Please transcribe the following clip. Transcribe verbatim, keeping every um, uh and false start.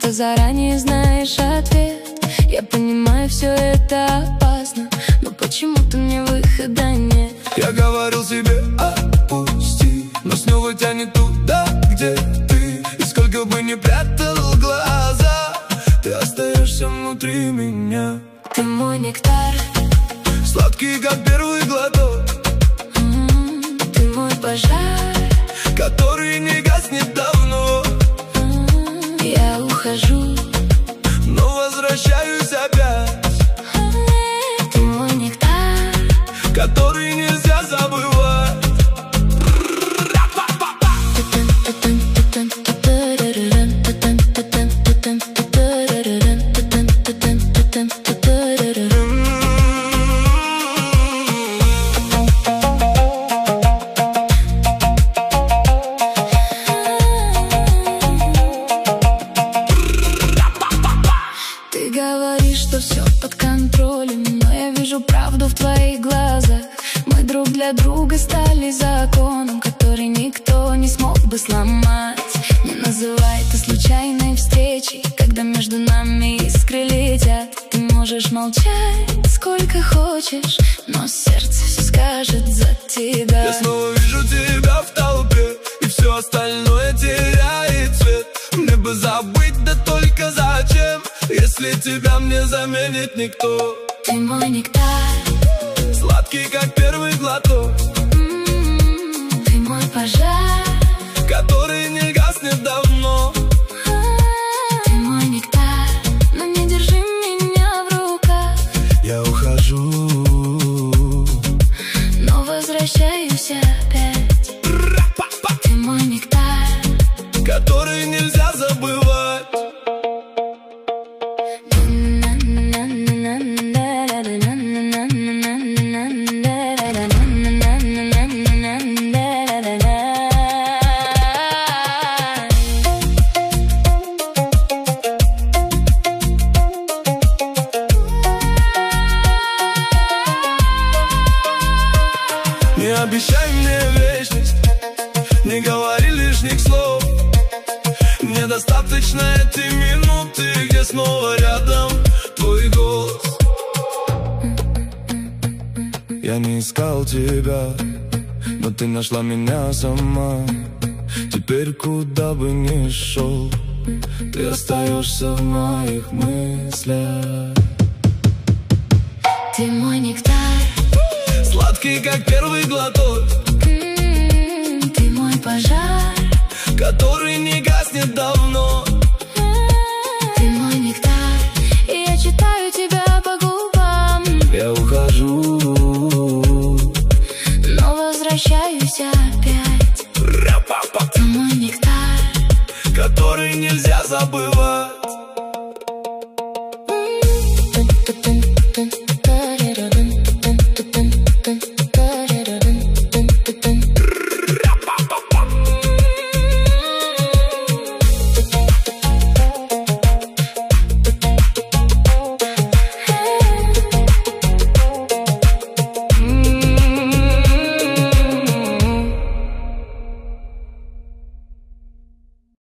будто заранее знаешь ответ. Я понимаю, все это опасно, но почему-то мне выхода нет. Я говорил себе отпусти, но снова тянет туда, где ты. И сколько бы ни прятал глаза, ты остаешься внутри меня. Ты мой нектар, сладкий, как первый глоток. м-м, Ты мой пожар, который не гаснет давно. м-м, Я ухожу, но возвращаюсь опять. ты мой нектар, который нельзя забывать. Ты говоришь, что все под контролем, но я вижу правду в твоих глазах. Мы друг для друга стали законом, который никто не смог бы сломать. Не называй это случайной встречей, когда между нами искры летят. Ты можешь молчать сколько хочешь, но сердце все скажет за тебя. Я снова вижу тебя в толпе, и все остальное теряет цвет. Мне бы забыть, да только зачем, если тебя мне заменит никто. Ты мой нектар, сладкий, как первый глоток. м-м, Ты мой пожар, который не гаснет давно. ты мой нектар, но не держи меня в руках. Я ухожу, но возвращаюсь опять. Ты мой нектар, который нельзя забывать. Не обещай мне вечность, не говори лишних слов. Мне достаточно этой минуты, где снова рядом твой голос. Я не искал тебя, но ты нашла меня сама. Теперь куда бы ни шел, ты остаешься в моих мыслях. ты мой нектар, сладкий, как первый глоток. м-м, Ты мой пожар, который не гаснет давно. ты мой нектар, и я читаю тебя по губам. Я ухожу, но возвращаюсь опять. Ты мой нектар, который нельзя забывать.